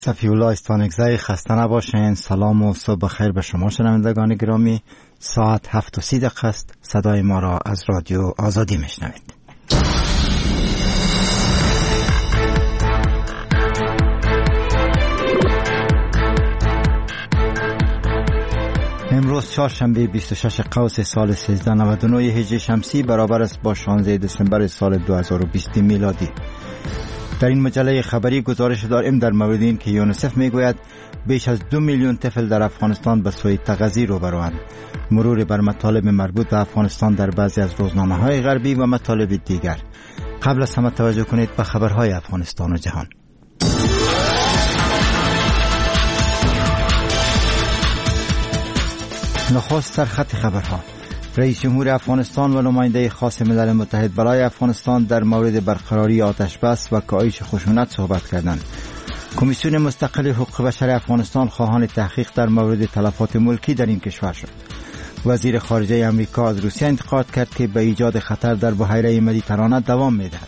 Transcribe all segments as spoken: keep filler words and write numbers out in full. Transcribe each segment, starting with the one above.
صفی‌الله استانکزی، خسته نباشین. سلام و صبح خیر به شما شنوندگان گرامی. ساعت هفت و سی دقیقه است. صدای ما را از رادیو آزادی میشنوید. امروز چهارشنبه بیست و شش قوس سال سیزده نود و نه هجری شمسی برابر است با شانزده دسامبر سال دو هزار و بیست میلادی. در این مجله خبری گزارش داریم در مورد این که یونیسف میگوید بیش از دو میلیون طفل در افغانستان به سوی تغذیه روبروند. مرور بر مطالب مربوط به افغانستان در بعضی از روزنامه‌های غربی و مطالب دیگر. قبل از همه توجه کنید به خبرهای افغانستان و جهان. نخست سرخط خبرها. رئیس جمهور افغانستان و نماینده خاص ملل متحد برای افغانستان در مورد برقراری آتش بس و کاهش خشونت صحبت کردند. کمیسیون مستقل حقوق بشر افغانستان خواهان تحقیق در مورد تلفات ملکی در این کشور شد. وزیر خارجه امریکا از روسیه انتقاد کرد که به ایجاد خطر در بحیره مدیترانه دوام می‌دهد.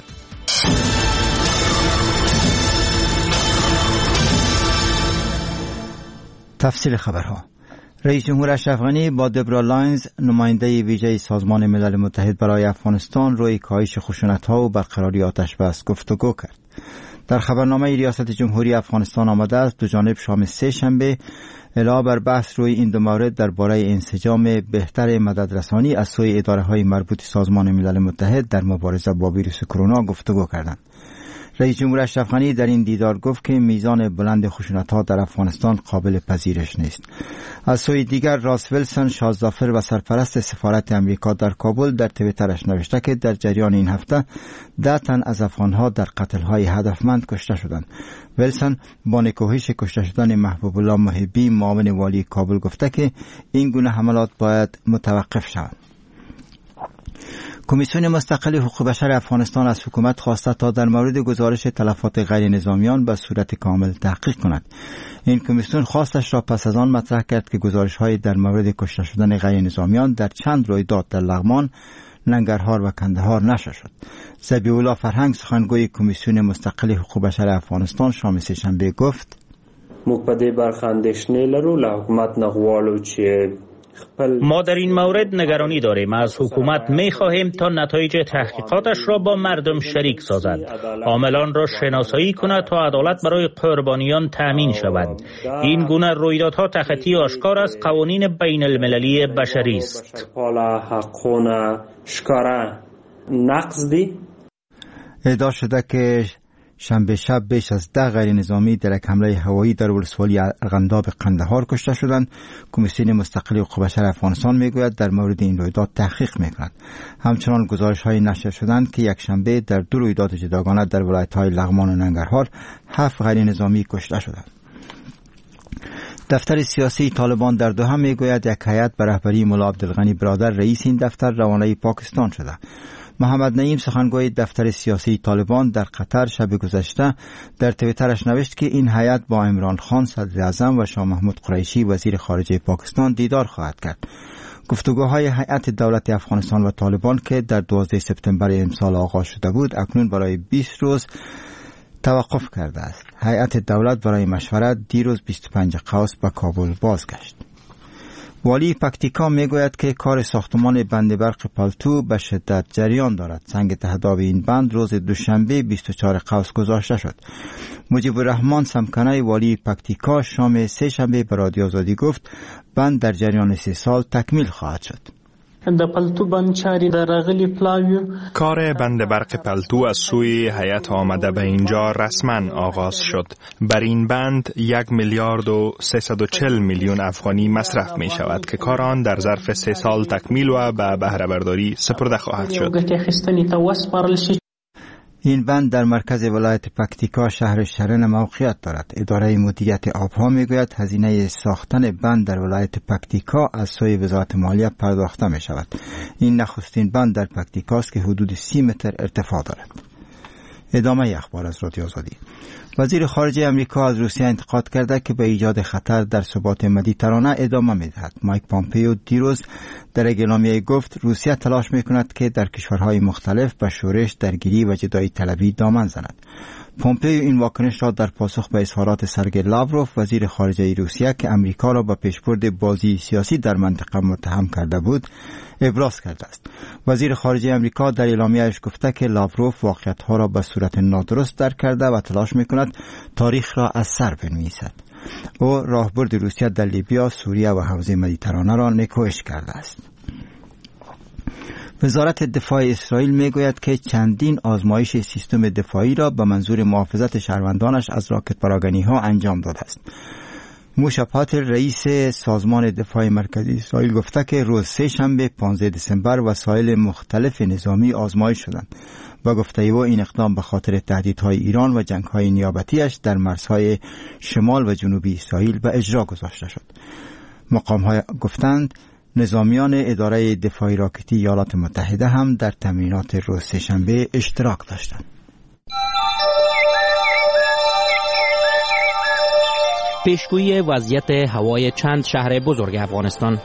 تفصیل خبرها. رئیس جمهور اشرف غنی با دبرا لاینز، نماینده ویژه سازمان ملل متحد برای افغانستان، روی کاهش خشونت‌ها و برقراری آتش بس گفتگو کرد. در خبرنامه ریاست جمهوری افغانستان آمده است دو جانب شام سه شنبه علاوه بر بحث روی این دو مورد درباره انسجام بهتر مددرسانی از سوی اداره‌های مربوط سازمان ملل متحد در مبارزه با ویروس کرونا گفتگو کردند. رئیس جمهور اشرف غنی در این دیدار گفت که میزان بلند خشونت‌ها در افغانستان قابل پذیرش نیست. از سوی دیگر راس ویلسون، شاهزافر و سرپرست سفارت امریکا در کابل در توییترش نوشته که در جریان این هفته ده تن از افغان‌ها در قتل‌های هدفمند کشته شدند. ویلسون با نکوهش کشته شدن محبوب الله محبی، معاون والی کابل، گفته که این گونه حملات باید متوقف شوند. کمیسیون مستقل حقوق بشر افغانستان از حکومت خواسته تا در مورد گزارش تلفات غیر نظامیان به صورت کامل تحقیق کند. این کمیسیون خواستش را پس از آن مطرح کرد که گزارش‌های در مورد کشته شدن غیر نظامیان در چند رویداد در لغمان، ننگرهار و کندهار نشر شد. ذبیح‌الله فرهنگ، سخنگوی کمیسیون مستقل حقوق بشر افغانستان، شام سه شنبه گفت: موږ په دې برخه اندېښنې لرو، له حکومت نه غواړو چې ما در این مورد نگرانی داریم. از حکومت می خواهیم تا نتایج تحقیقاتش را با مردم شریک سازد، عاملان را شناسایی کند تا عدالت برای قربانیان تامین شود. این گونه رویدادها تخطی آشکار از قوانین بین المللی بشری است. ادعا شده که شنبه شب بیش از ده غیر نظامی در یک حمله هوایی در ولسوالی ارغنداب قندهار کشته شدند. کمیسیون مستقل حقوق بشر افغانستان میگوید در مورد این رویداد تحقیق میکند. همچنان گزارش‌های نشر شدند که یک شنبه در دو رویداد جداگانه در ولایت‌های لغمان و ننگرهار هفت غیر نظامی کشته شدند. دفتر سیاسی طالبان در دوحه میگوید یک هیئت به رهبری ملا عبدالغنی برادر، رئیس این دفتر، روانه پاکستان شده. محمد نعیم، سخنگوی دفتر سیاسی طالبان در قطر، شب گذشته در توییترش نوشت که این هیئت با عمران خان صدر اعظم و شاه محمود قریشی وزیر خارجه پاکستان دیدار خواهد کرد. گفتگوهای هیئت دولت افغانستان و طالبان که در دوازده سپتامبر امسال آغاز شده بود اکنون برای بیست روز توقف کرده است. هیئت دولت برای مشورت دیروز بیست و پنج قوس به کابل بازگشت. والی پکتیکا میگوید که کار ساختمان بند برق پالتو به شدت جریان دارد. سنگ تهداب این بند روز دوشنبه بیست و چهار قوس گذاشته شد. مجیب الرحمن سمکنای، والی پکتیکا، شام سه شنبه به رادیو آزادی گفت بند در جریان سه سال تکمیل خواهد شد. کار بند برق پلتو از سوی هیئت آمده به اینجا رسما آغاز شد. بر این بند یک میلیارد و سیصد و چهل میلیون افغانی مصرف می شود که کار آن در ظرف سه سال تکمیل و به بهره برداری سپرده خواهد شد. این بند در مرکز ولایت پکتیکا شهر شرن موقعیت دارد. اداره مدیریت آبها میگوید هزینه ساختن بند در ولایت پکتیکا از سوی وزارت مالیه پرداخته می شود. این نخستین بند در پکتیکا است که حدود سی متر ارتفاع دارد. ادامه اخبار از رادیو آزادی. وزیر خارجه امریکا از روسیه انتقاد کرده که به ایجاد خطر در ثبات مدیترانه ادامه می‌دهد. مایک پامپیو دیروز در اعلامیه گفت روسیه تلاش می‌کند که در کشورهای مختلف به شورش، درگیری و جدایی طلبی دامن زند. پومپئو این واکنش را در پاسخ به اظهارات سرگئی لاوروف وزیر خارجه روسیه که امریکا را به پیشبرد بازی سیاسی در منطقه متهم کرده بود ابراز کرده است. وزیر خارجه امریکا در اعلامیه‌اش گفته که لاوروف واقعیت‌ها را به صورت نادرست درک کرده و تلاش می‌کند تاریخ را از سر بنویسد. او راهبرد روسیه در لیبیا، سوریه و حوزه مدیترانه را نکوهش کرده است. وزارت دفاع اسرائیل میگوید که چندین آزمایش سیستم دفاعی را به منظور محافظت شهروندانش از راکت پراگنی‌ها انجام داده است. موشا پاتر رئیس سازمان دفاع مرکزی اسرائیل گفته که روز سه شنبه پانزده دسامبر وسایل مختلف نظامی آزمایش شدند و گفته او این اقدام به خاطر تهدیدهای ایران و جنگ‌های نیابتیش در مرزهای شمال و جنوبی اسرائیل به اجرا گذاشته شد. مقام‌ها گفتند نظامیان اداره دفاعی راکتی ایالات متحده هم در تمرینات روز سه شنبه اشتراک داشتند. پیشگویی وضعیت هوای چند شهر بزرگ افغانستان.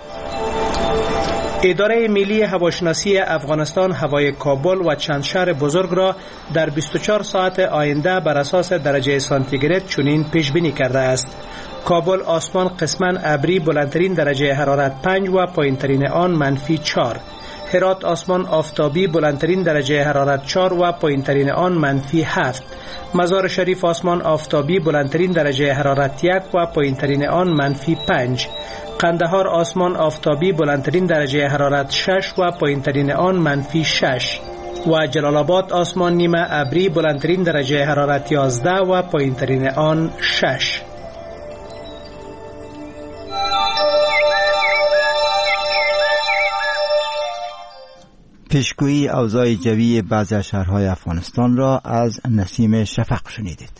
اداره ملی هواشناسی افغانستان هوای کابل و چند شهر بزرگ را در بیست و چهار ساعت آینده بر اساس درجه سانتیگراد چنین پیش بینی کرده است. کابل آسمان قسماً ابری، بلندترین درجه حرارت پنج و پایینترین آن منفی چهار. هرات آسمان آفتابی، بلندترین درجه حرارت چهار و پایینترین آن منفی هفت. مزار شریف آسمان آفتابی، بلندترین درجه حرارت یک و پایینترین آن منفی پنج. قندهار آسمان آفتابی، بلندترین درجه حرارت شش و پایینترین آن منفی شش. و جلال آباد آسمان نیمه ابری، بلندترین درجه حرارت یازده و پایینترین آن شش. پیشگویی اوضاع جوی بعضی از شهرهای افغانستان را از نسیم شفق شنیدید.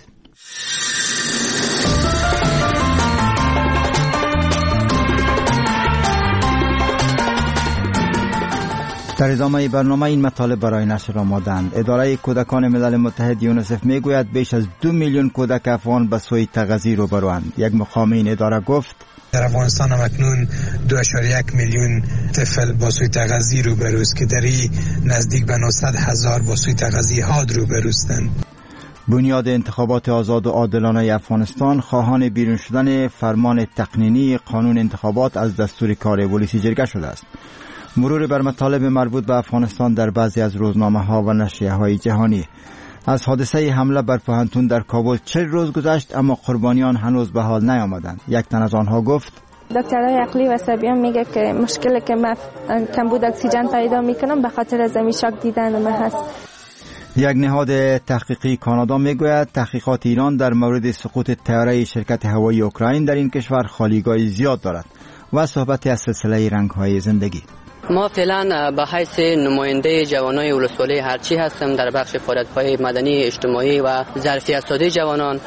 در ادامه برنامه این مطالب برای نشر آمادند. اداره کودکان ملل متحد یونیسف میگوید بیش از دو میلیون کودک افغان به سوی تغذیه روبروند. یک مقام این اداره گفت در افغانستان اکنون دو اشاریه یک میلیون طفل با سوی تغذیه روبروست که در این نزدیک به نهصد هزار با سوی تغذیه حاد روبروستند. بنیاد انتخابات آزاد و عادلانه افغانستان خواهان بیرون شدن فرمان تقنینی قانون انتخابات از دستور کار پلیسی جرگه شده است. مرور بر مطالب مربوط به افغانستان در بعضی از روزنامه ها و نشریه های جهانی. از حادثه حمله بر پوهنتون در کابل چهل روز گذشت اما قربانیان هنوز به حال نیامدند. یک تن از آنها گفت دکترای عقلی و عصبیان میگه که مشکلی که من کمبود اکسیژن پیدا میکنم به خاطر زمین شاک دیدن من هست. یک نهاد تحقیقی کانادا میگوید تحقیقات ایران در مورد سقوط طیاره شرکت هوایی اوکراین در این کشور خالیگاه زیاد دارد و صحبت از سلسله رنگ‌های زندگی. ما فعلا به حیث نماینده جوانای ولسوالی هرچی هستم در بخش فعالیت‌های مدنی، اجتماعی و ظرفیت سازی جوانان.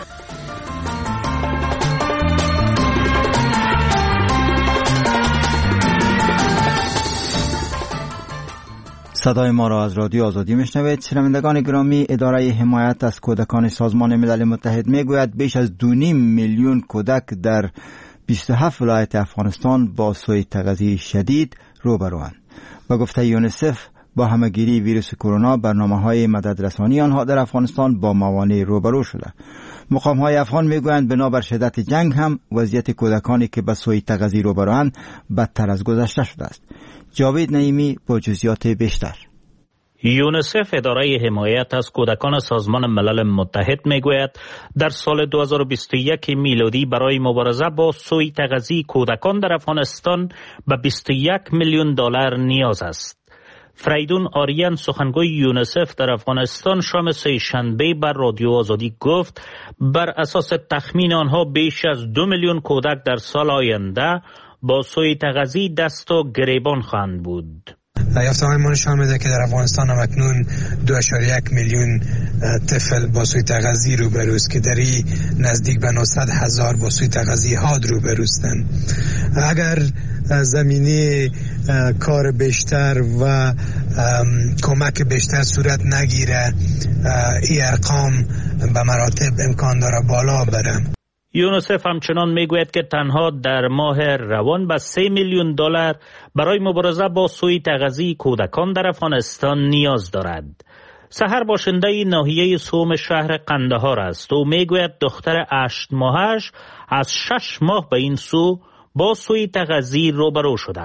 صدای ما را از رادیو آزادی میشنوید. شنوندگان گرامی، اداره حمایت از کودکان سازمان ملل متحد میگوید بیش از دو و نیم میلیون کودک در بیست و هفت ولایت افغانستان با سوء تغذیه شدید روبروند. و گفته یونیسف با همهگیری ویروس کرونا برنامه‌های مددرسانی آنها در افغانستان با موانع روبرو شده. مقام‌های افغان میگویند بنابر شدت جنگ هم وضعیت کودکانی که به سوء تغذیه روبروند بدتر از گذشته شده است. جاوید نعیمی با جزئیات بیشتر. یونیسف اداره حمایت از کودکان سازمان ملل متحد میگوید در سال دو هزار و بیست و یک میلادی برای مبارزه با سوء تغذیه کودکان در افغانستان به بیست و یک میلیون دلار نیاز است. فریدون آریان سخنگوی یونیسف در افغانستان شام سه شنبه بر رادیو آزادی گفت بر اساس تخمین آنها بیش از دو میلیون کودک در سال آینده با سوء تغذیه دست و گریبان خواهند بود. یافته‌های ما نشان میده که در افغانستان هم اکنون دو اشاریه یک میلیون طفل با سوء تغذیه روبروست که در این نزدیک به نهصد هزار با سوء تغذیه حاد روبروستند. اگر زمینه کار بیشتر و کمک بیشتر صورت نگیره این ارقام به مراتب امکان داره بالا بره. یونیسف همچنان میگوید که تنها در ماه روان به سه میلیون دلار برای مبارزه با سوء تغذیه کودکان در افغانستان نیاز دارد. سحر باشنده ناحیه سوم شهر قندهار است و میگوید دختر هشت ماهش از شش ماه به این سو با سوی تغذی روبرو شده.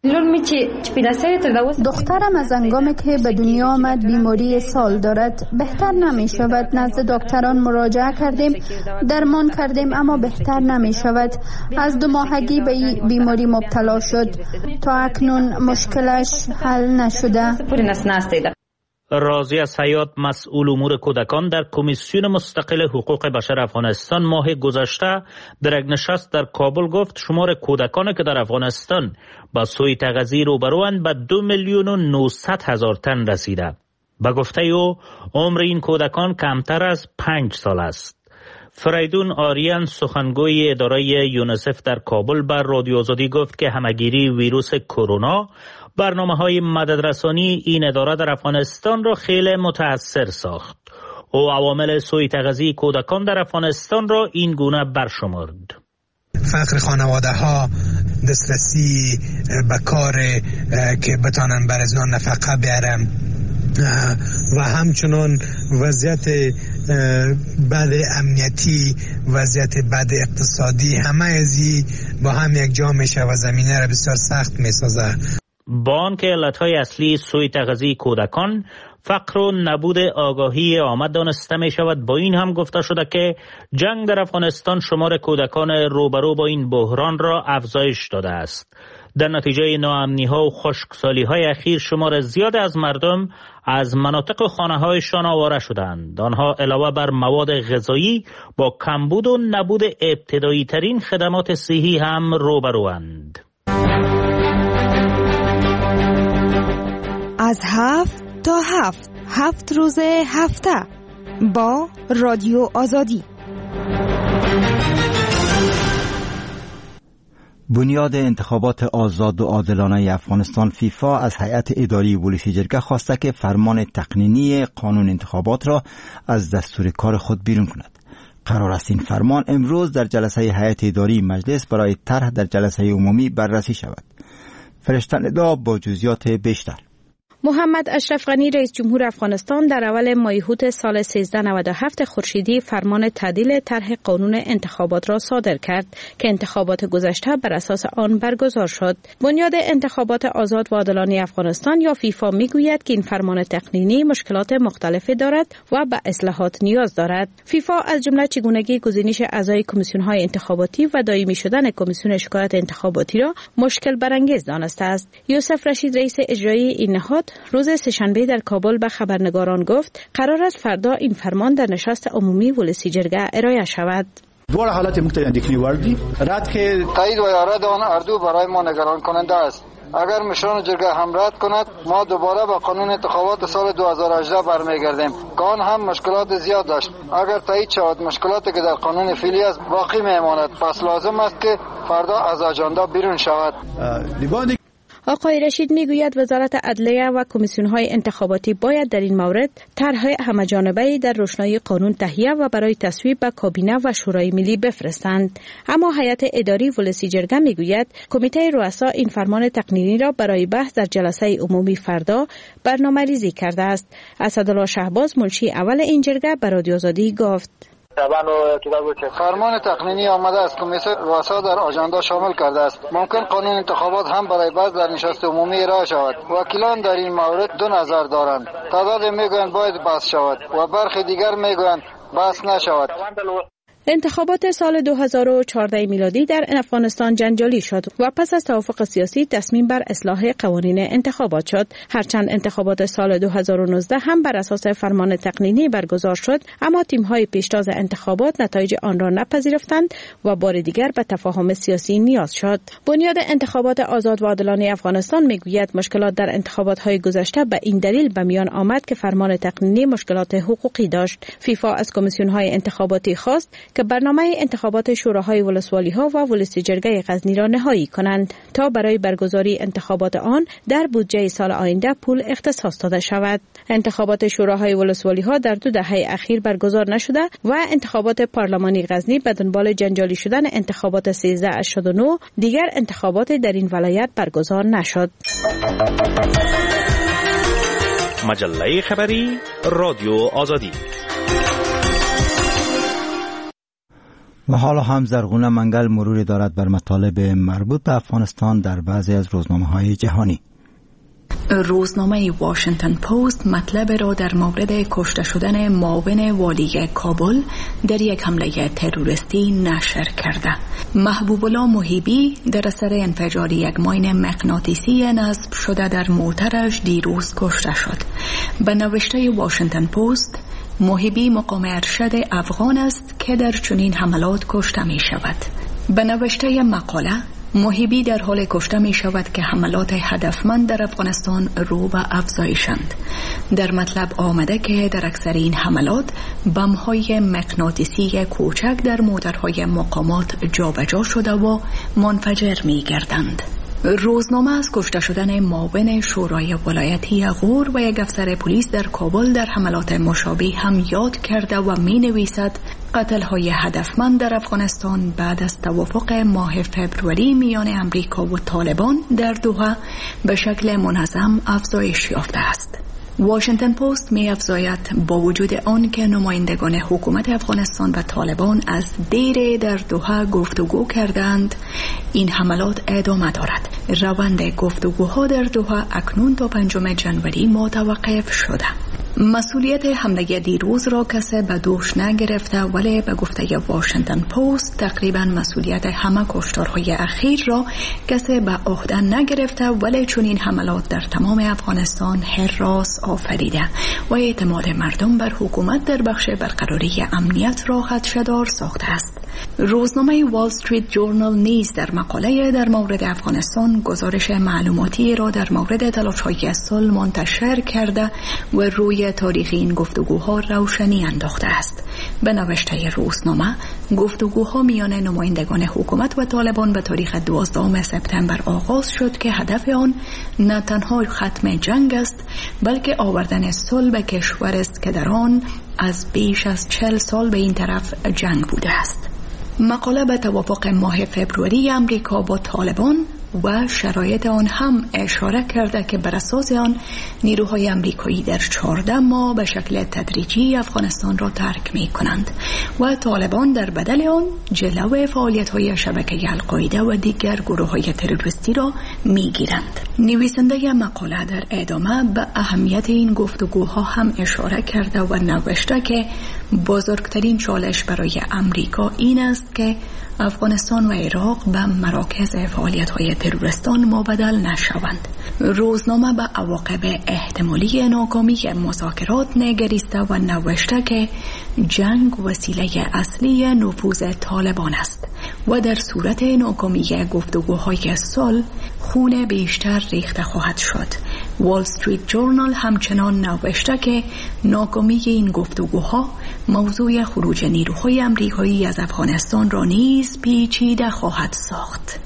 دخترم از هنگامی که به دنیا آمد بیماری سال دارد، بهتر نمی شود. نزد دکتران مراجعه کردیم، درمان کردیم اما بهتر نمی شود. از دو ماهگی به این بیماری مبتلا شد، تا اکنون مشکلش حل نشده. راضیه سیاد، مسئول امور کودکان در کمیسیون مستقل حقوق بشر افغانستان ماه گذشته در یک نشست در کابل گفت شمار کودکانی که در افغانستان با سوی تغذی روبروند به دو میلیون و نهصد هزار تن رسیده. به گفته او عمر این کودکان کمتر از پنج سال است. فریدون آریان سخنگوی اداره یونیسف در کابل بر رادیو آزادی گفت که همهگیری ویروس کرونا برنامه‌های مددرسانی این اداره در افغانستان را خیلی متاثر ساخت. او عوامل سوء تغذی کودکان در افغانستان را این گونه برشمرد. فقر خانواده ها، دسترسی به کار که بتانن بر از نان نفقه بیارن و همچنان وضعیت بد امنیتی، وضعیت بد اقتصادی، همه ازی با هم یک جا میشه و زمینه را بسیار سخت میسازه. با آنکه علتهای اصلی سوء تغذی کودکان فقر و نبود آگاهی آمد دانسته می شود، با این هم گفته شده که جنگ در افغانستان شمار کودکان روبرو با این بحران را افزایش داده است. در نتیجه ناامنی ها و خشکسالی های اخیر شمار زیاد از مردم از مناطق خانه هایشان آواره شدند. آنها علاوه بر مواد غذایی با کمبود و نبود ابتدایی ترین خدمات صحی هم روبروند. از هفت تا هفت هفت روز هفته با رادیو آزادی. بنیاد انتخابات آزاد و عادلانه افغانستان فیفا از هیئت اداری ولسی جرگه خواسته که فرمان تقنینی قانون انتخابات را از دستور کار خود بیرون کند. قرار است این فرمان امروز در جلسه هیئت اداری مجلس برای طرح در جلسه عمومی بررسی شود. فرشته ندا با جزئیات بیشتر. محمد اشرف غنی رئیس جمهور افغانستان در اول ماه اوت سال سیزده نود و هفت خورشیدی فرمان تعدیل طرح قانون انتخابات را صادر کرد که انتخابات گذشته بر اساس آن برگزار شد. بنیاد انتخابات آزاد و عادلانه افغانستان یا فیفا میگوید که این فرمان تقنینی مشکلات مختلفی دارد و به اصلاحات نیاز دارد. فیفا از جمله چگونگی گزینش اعضای کمیسیون‌های انتخاباتی و دائمی شدن کمیسیون شکایت انتخاباتی را مشکل برانگیز دانسته است. یوسف رشید رئیس اجرایی این نهاد روز سه‌شنبه در کابل به خبرنگاران گفت قرار است فردا این فرمان در نشست عمومی ولسی جرگه ارائه شود. دوار حالات مختلف اندیکنی وردی رد که تایید و رد آن اردو برای ما نگران کننده است. اگر مشران جرگه هم رد کند ما دوباره به قانون انتخابات سال دو هزار و هجده برمیگردیم که آن هم مشکلات زیاد داشت. اگر تایید شود مشکلاتی که در قانون فعلی است باقی میماند، پس لازم است که فردا از اجندا بیرون شود. آقای رشید میگوید وزارت عدلیه و کمیسیون‌های انتخاباتی باید در این مورد طرح همه‌جانبه‌ای در روشنایی قانون تهیه و برای تصویب به کابینه و شورای ملی بفرستند. اما هیئت اداری ولسی جرگه میگوید کمیته رؤسا این فرمان تقنینی را برای بحث در جلسه عمومی فردا برنامه‌ریزی کرده است. اسدالله شهباز منشی اول این جرگه به رادیو آزادی گفت فرمان تقنینی آمده است کمیته رؤسا در آژاندا شامل کرده است. ممکن قانون انتخابات هم برای بعض در نشست عمومی ارائه شود. وکیلان در این مورد دو نظر دارند. تعداد میگویند باید بحث شود و برخی دیگر میگویند بحث نشود. انتخابات سال دو هزار و چهارده میلادی در افغانستان جنجالی شد و پس از توافق سیاسی تصمیم بر اصلاح قوانین انتخابات شد. هرچند انتخابات سال دو هزار و نوزده هم بر اساس فرمان تقنینی برگزار شد، اما تیم‌های پیشتاز انتخابات نتایج آن را نپذیرفتند و بار دیگر به تفاهم سیاسی نیاز شد. بنیاد انتخابات آزاد و عادلانه افغانستان میگوید مشکلات در انتخابات‌های گذشته به این دلیل به میان آمد که فرمان تقنینی مشکلات حقوقی داشت. فیفا از کمیسیون‌های انتخاباتی خواست که برنامه انتخابات شوراهای ولسوالی‌ها و ولسی جرگه غزنی را نهایی کنند تا برای برگزاری انتخابات آن در بودجه سال آینده پول اختصاص داده شود. انتخابات شوراهای ولسوالی‌ها در دو دهه اخیر برگزار نشده و انتخابات پارلمانی غزنی به دنبال جنجالی شدن انتخابات سیزده هشتاد و نه دیگر انتخابات در این ولایت برگزار نشد. مجله خبری رادیو آزادی. و حالا هم زرغونه منگل مروری دارد بر مطالب مربوط به افغانستان در بعضی از روزنامه‌های جهانی. روزنامه واشنگتن پست مطلب را در مورد کشته شدن معاون والی کابل در یک حمله تروریستی نشر کرده. محبوب الله محیبی در اثر انفجار یک ماین مغناطیسی نصب شده در موترش دیروز کشته شد. به نوشته واشنگتن پست، محیبی مقام ارشد افغان است که در چنین حملات کشته می شود. به نوشته مقاله، محیبی در حال کشته می شود که حملات هدفمند در افغانستان رو به افزایشند. در مطلب آمده که در اکثر این حملات بم‌های مغناطیسی کوچک در موترهای مقامات جابجا شده و منفجر می گردند. روزنامه از کشته شدن معاون شورای ولایتی غور و یک افسر پلیس در کابل در حملات مشابه هم یاد کرده و می نویسد قتل‌های هدفمند در افغانستان بعد از توافق ماه فبروری میان امریکا و طالبان در دوحه به شکل منظم افزایش یافته است. واشنگتن پست می افزاید با وجود آن که نمایندگان حکومت افغانستان و طالبان از دیر در دوحه گفتگو کردند، این حملات ادامه دارد. روند گفتگوها در دوحه اکنون تا پنجم جنوری متوقف شده. مسئولیت حمله دیروز را کسی به دوش نگرفته، ولی به گفته واشنگتن پست تقریبا مسئولیت همه کشتارهای اخیر را کسی به عهده نگرفته، ولی چون این حملات در تمام افغانستان هراس آفریده و اعتماد مردم بر حکومت در بخش برقراری امنیت را خدشه‌دار ساخته است. روزنامه وال استریت جورنال نیز در مقاله در مورد افغانستان گزارش معلوماتی را در مورد تلاش‌های صلح منتشر کرده و روی تاریخ این گفتگوها روشنی انداخته است. به نوشته روزنامه، گفتگوها میان نمایندگان حکومت و طالبان به تاریخ دوازدهم سپتامبر آغاز شد که هدف آن نه تنها ختم جنگ است، بلکه آوردن صلح به کشور است که در آن از بیش از چهل سال به این طرف جنگ بوده است. مقاله به توافق ماه فبروری امریکا با طالبان و شرایط آن هم اشاره کرده که بر اساس آن نیروهای امریکایی در چهارده ماه به شکل تدریجی افغانستان را ترک می کنند و طالبان در بدل آن جلو فعالیت‌های شبکه القاعده و دیگر گروه‌های تروریستی را می گیرند. نویسنده مقاله در ادامه به اهمیت این گفتگوها هم اشاره کرده و نوشته که بزرگترین چالش برای امریکا این است که افغانستان و عراق به مراکز فعالیت‌های تروریستان مبدل نشوند. روزنامه به عواقب احتمالی ناکامی مذاکرات نگریسته و نوشته که جنگ وسیله اصلی نفوذ طالبان است و در صورت ناکامی گفتگوهای صلح خون بیشتر ریخته خواهد شد. وال استریت جورنال همچنان نوشته که ناکامی این گفتگوها موضوع خروج نیروهای امریکایی از افغانستان را نیز پیچیده خواهد ساخت.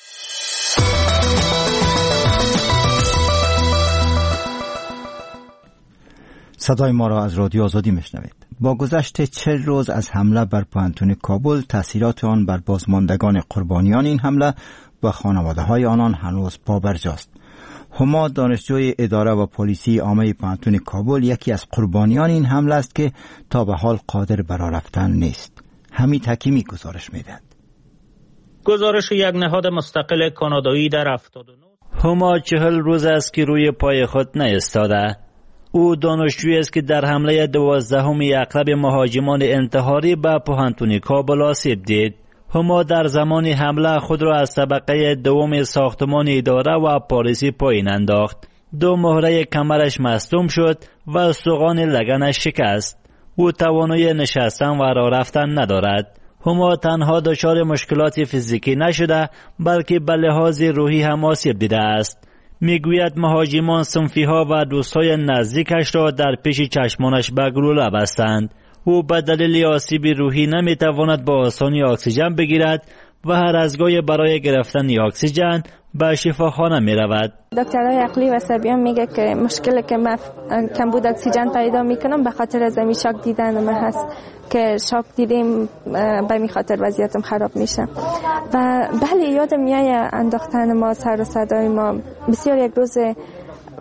صدای ما را از رادیو آزادی میشنوید. با گذشت چهل روز از حمله بر پوهنتون کابل، تاثیرات آن بر بازماندگان قربانیان این حمله و خانواده های آنان هنوز پابرجاست. هما دانشجوی اداره و پلیسی عامه پوهنتون کابل یکی از قربانیان این حمله است که تا به حال قادر بر رفتن نیست. حمید حکیمی گزارش میدهد. گزارش یک نهاد مستقل کانادایی در هفتاد و نه هما چهل روز است که روی پای خود نایستاده. او دانشجویی است که در حمله دوازدهم اغلب مهاجمان انتحاری به پوهنتون کابل آسیب دید. هما در زمان حمله خود را از طبقه دوم ساختمان اداره و پلیسی پایین انداخت. دو مهره کمرش مصدوم شد و استخوان لگنش شکست. او توانایی نشستن و راه رفتن ندارد. هما تنها دچار مشکلات فیزیکی نشده، بلکه به لحاظ روحی هم آسیب دیده است. میگوید مهاجمان صنفی ها و دوستای نزدیکش را در پیش چشمانش به گلوله بستند. او به دلیل آسیب روحی نمیتواند با آسانی اکسیژن بگیرد و هر از گاهی برای گرفتن اکسیژن به شفاخانه می رود. دکترای عقلی و عصبی میگه که مشکلی که من کمبود اکسیژن پیدا میکنم به خاطر از این شاک دیدن من هست که شاک دیدیم به می خاطر وضعیتم خراب میشه. و بله یادم میاد انداختن ما، سر و صدای ما. بسیار یک روز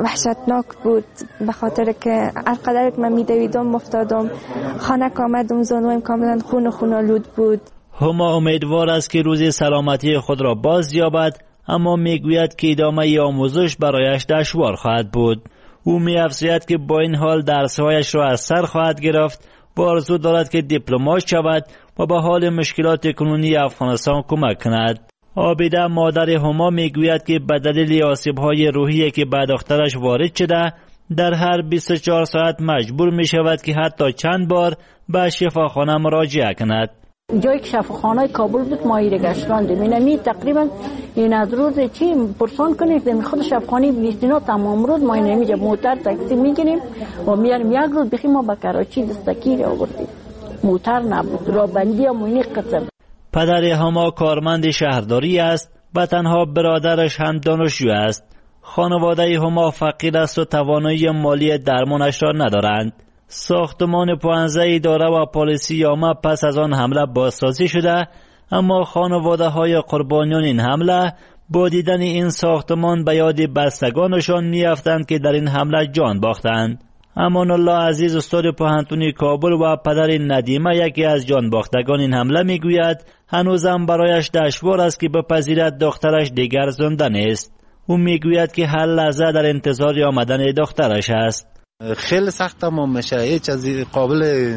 وحشتناک بود، به خاطر که هر قدر که من میدویدم افتادم، خانه که آمدم زانویم کاملا خون و خونالود بود. هما امیدوار است که روزی سلامتی خود را باز یابد، اما میگوید که ادامه آموزش برایش دشوار خواهد بود. او می‌افزاید که با این حال درس‌هایش را از سر خواهد گرفت و آرزو دارد که دیپلمات شود و به حال مشکلات کنونی افغانستان کمک کند. عابده مادر هما میگوید که به دلیل آسیب‌های روحی که به دخترش وارد شده، در هر بیست و چهار ساعت مجبور می شود که حتی چند بار به شفاخانه مراجعه کند. جایی که شفاخانه کابل بود ما ایره گشتاندیم، اینمی تقریبا این از روز چی پرسان کنید به خود شفاخانه بیستینا تمام روز ما اینمی جا موتر تاکسی میگیریم و میاریم. یک روز بخی ما به کراچی دستگیر آوردیم، موتر نبود، راه بندی هم اینی قطع. پدر هما کارمند شهرداری است و تنها برادرش هم دانشجو است. خانواده هما فقیر است و توانایی مالی درمانش را ندارند. ساختمان پانزده اداره و پلیسی عامه پس از آن حمله بازسازی شده، اما خانواده های قربانیان این حمله با دیدن این ساختمان به یاد بستگانشان میافتند که در این حمله جان باختند. امان الله عزیز استاد پوهنتون کابل و پدر ندیمه یکی از جان باختگان این حمله میگوید هنوزم برایش دشوار است که بپذیرد دخترش دیگر زنده نیست. او میگوید که هر لحظه در انتظار آمدن دخترش است. خیلی سخت ما میشه، هیچ از قابل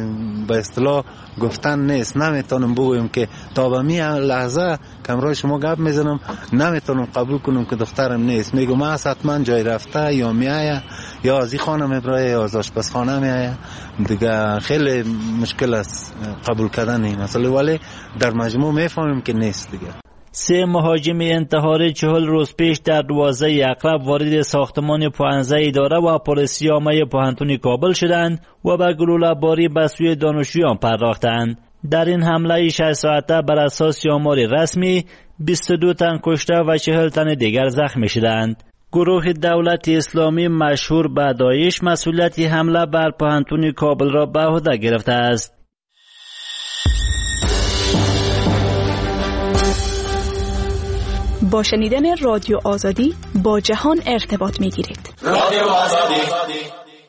به اصطلاح گفتن نیست. نمیتونم بگویم که تا به می لحظه کمرای شما گپ میزنم نمیتونم قبول کنم که دخترم نیست. میگم من حتما جای رفته یا میایه یا از این خانه میبره یا از آشپزخانه میایه. دیگه خیلی مشکل است قبول کردن مسئله، ولی در مجموع میفهمیم که نیست دیگه. سه مهاجم انتحاری چهل روز پیش در دوازده اقرب وارد ساختمان پانزده اداره و پلیسی عامه پوهنتون کابل شدند و به گلوله باری به سوی دانشجویان پرداختند. در این حمله شش ساعته بر اساس آمار رسمی بیست و دو تن کشته و چهل تن دیگر زخمی شدند. گروه دولت اسلامی مشهور به داعش مسئولیت حمله بر پوهنتون کابل را به عهده گرفته است. با شنیدن رادیو آزادی با جهان ارتباط می گیرید. رادیو آزادی.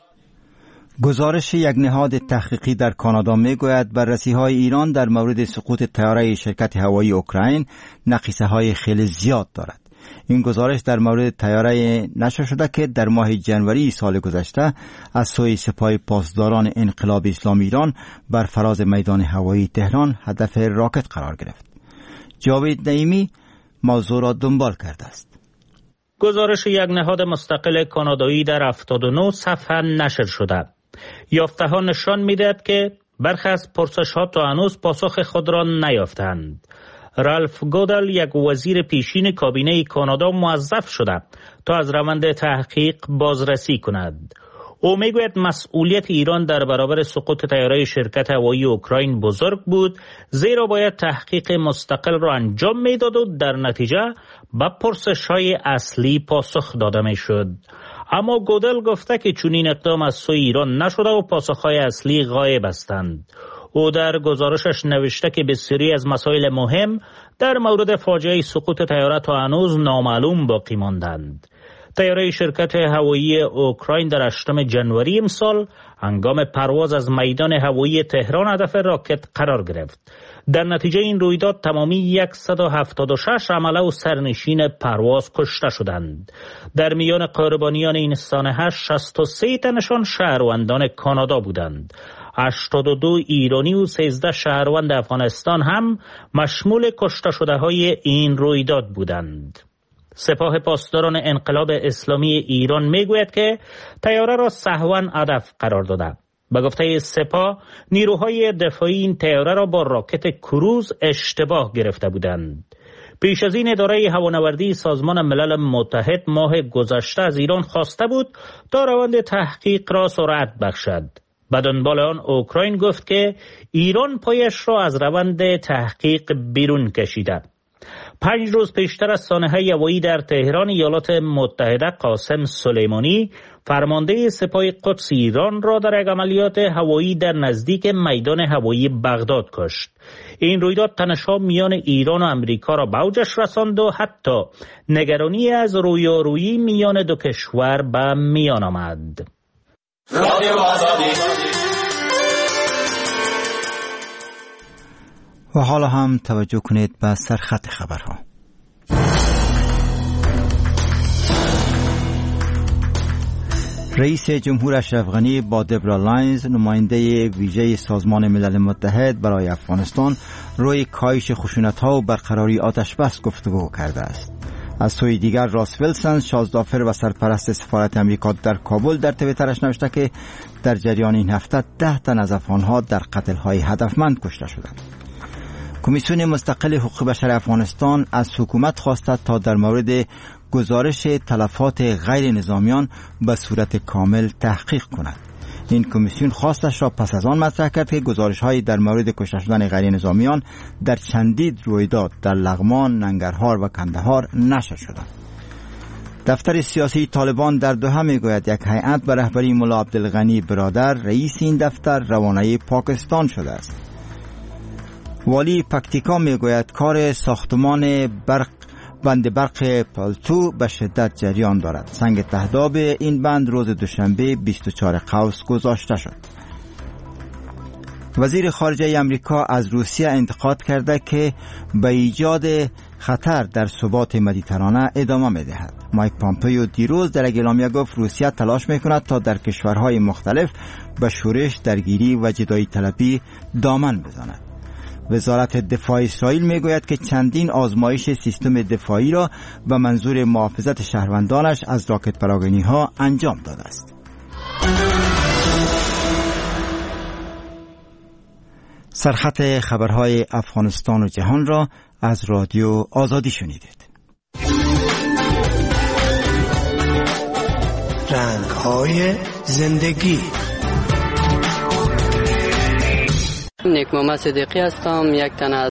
گزارش یک نهاد تحقیقی در کانادا می گوید بررسی‌های ایران در مورد سقوط طیاره شرکت هوایی اوکراین نقیصه‌های خیلی زیاد دارد. این گزارش در مورد طیاره نشر شده که در ماه جنوری سال گذشته از سوی سپاه پاسداران انقلاب اسلامی ایران بر فراز میدان هوایی تهران هدف راکت قرار گرفت. جاوید نعیمی موضوع را دنبال کرده است. گزارش یک نهاد مستقل کانادایی در هفتاد و نه صفحه نشر شده. یافته ها نشان می‌دهد که برخی از پرسش‌ها تا هنوز پاسخ خود را نیافتند. رالف گودل یک وزیر پیشین کابینه کانادا موظف شده تا از روند تحقیق بازرسی کند. او میگوید مسئولیت ایران در برابر سقوط طیاره شرکت هوایی اوکراین بزرگ بود، زیرا باید تحقیق مستقل را انجام میداد و در نتیجه به پرسش‌های اصلی پاسخ داده میشد. اما گودل گفته که چنین اقدام از سوی ایران نشده و پاسخ‌های اصلی غایب هستند. او در گزارشش نوشته که بسیاری از مسائل مهم در مورد فاجعه سقوط طیاره تا هنوز نامعلوم باقی ماندند. طیاره شرکت هوایی اوکراین در هشتم جنوری امسال هنگام پرواز از میدان هوایی تهران هدف راکت قرار گرفت. در نتیجه این رویداد تمامی صد و هفتاد و شش عمله و سرنشین پرواز کشته شدند. در میان قربانیان این سانحه شصت و سه تنشان شهروندان کانادا بودند. هشتاد و دو ایرانی و سیزده شهروند افغانستان هم مشمول کشته شده های این رویداد بودند. سپاه پاسداران انقلاب اسلامی ایران میگوید که طیاره را سهواً هدف قرار داده. به گفته سپاه نیروهای دفاعی این طیاره را با راکت کروز اشتباه گرفته بودند. پیش از این اداره هوانوردی سازمان ملل متحد ماه گذشته از ایران خواسته بود تا روند تحقیق را سرعت بخشد. به دنبال آن اوکراین گفت که ایران پایش را از روند تحقیق بیرون کشیده. پنج روز پیشتر از سانحه هوایی در تهران ایالات متحده قاسم سلیمانی فرمانده سپاه قدس ایران را در یک عملیات هوایی در نزدیک میدان هوایی بغداد کشت. این رویداد تنش‌ها میان ایران و امریکا را به اوجش رساند و حتی نگرانی از رویارویی میان دو کشور به میان آمد. و حالا هم توجه کنید به سرخط خبرها. رئیس جمهور اشرف غنی با دبرا لاینز نماینده ویژه سازمان ملل متحد برای افغانستان روی کاهش خشونت‌ها و برقراری آتش بس گفتگو کرده است. از سوی دیگر راس ویلسون شازدافر و سرپرست سفارت امریکا در کابل در توییترش نوشته که در جریان این هفته ده تن از افغان‌ها در قتل‌های هدفمند کشته شدند. کمیسیون مستقل حقوق بشر افغانستان از حکومت خواسته تا در مورد گزارش تلفات غیر نظامیان به صورت کامل تحقیق کند. این کمیسیون خواستش را پس از آن مطرح کرد که گزارش‌هایی در مورد کشته شدن غیر نظامیان در چندین رویداد در لغمان، ننگرهار و کندهار نشر شدند. دفتر سیاسی طالبان در دوحه میگوید یک هیئت به رهبری ملا عبدالغنی برادر رئیس این دفتر روانه پاکستان شده است. والی پکتیکا میگوید کار ساختمان برق بند برق پالتو به شدت جریان دارد. سنگ تهداب این بند روز دوشنبه بیست و چهارم قوس گذاشته شد. وزیر خارجه امریکا از روسیه انتقاد کرده که به ایجاد خطر در ثبات مدیترانه ادامه می‌دهد. مایک پامپیو دیروز در اعلامیه گفت روسیه تلاش می‌کند تا در کشورهای مختلف به شورش، درگیری و جدایی طلبی دامن بزند. وزارت دفاع اسرائیل میگوید که چندین آزمایش سیستم دفاعی را به منظور محافظت شهروندانش از راکت پراگنی‌ها انجام داده است. سرخط خبرهای افغانستان و جهان را از رادیو آزادی شنیدید. رنگ‌های زندگی. نیک محمد صدیقی هستم، یک تن از